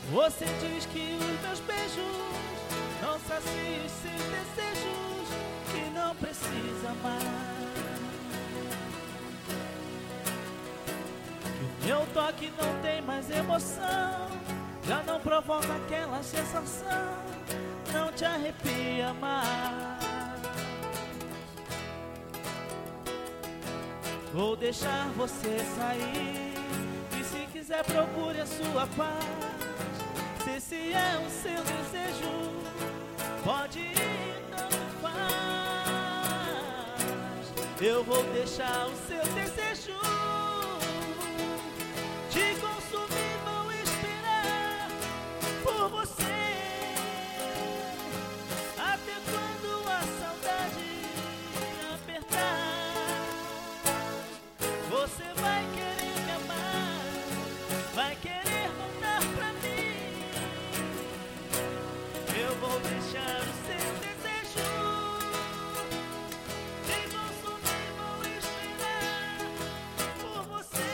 Você diz que os meus beijos não saciam os seus desejos, que não precisa mais, que o meu toque não tem mais emoção, já não provoca aquela sensação, não te arrepia mais. Vou deixar você sair, e se quiser procure a sua paz. Se esse é o seu desejo, pode ir, tanto faz. Eu vou deixar o seu desejo te consumir, vou esperar por você. Até quando a saudade apertar, você vai querer me amar, vai querer voltar pra mim. Eu vou deixar o seu desejo te consumir, vou esperar por você.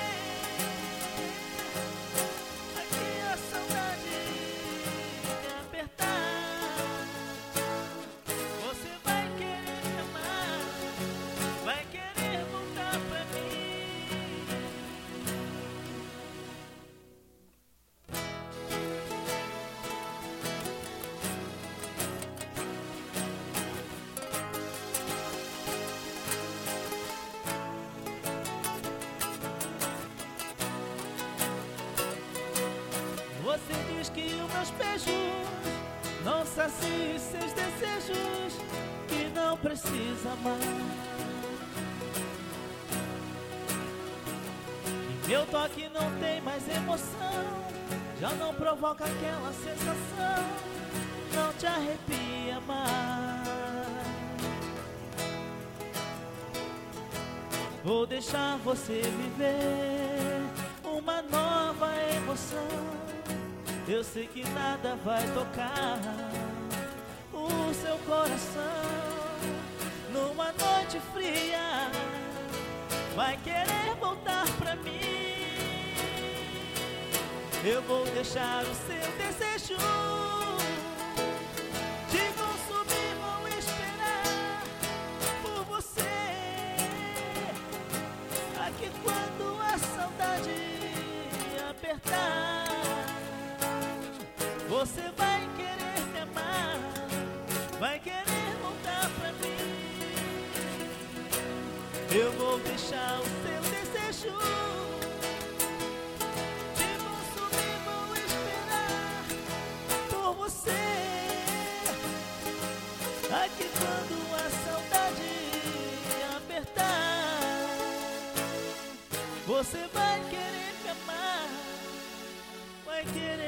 Aqui a saudade me apertar, você vai querer me amar, vai querer voltar pra mim. Você diz que os meus beijos não saciam os seus desejos, que não precisa mais, que meu toque não tem mais emoção, já não provoca aquela sensação, não te arrepia mais. Vou deixar você viver uma nova emoção. Eu sei que nada vai tocar o seu coração. Numa noite fria, vai querer voltar pra mim. Eu vou deixar o seu desejo te consumir, vou esperar por você. Aqui quando a saudade apertar, você vai querer me amar, vai querer voltar pra mim. Eu vou deixar o seu desejo te consumir, vou esperar por você. Aqui quando a saudade apertar, você vai querer me amar, vai querer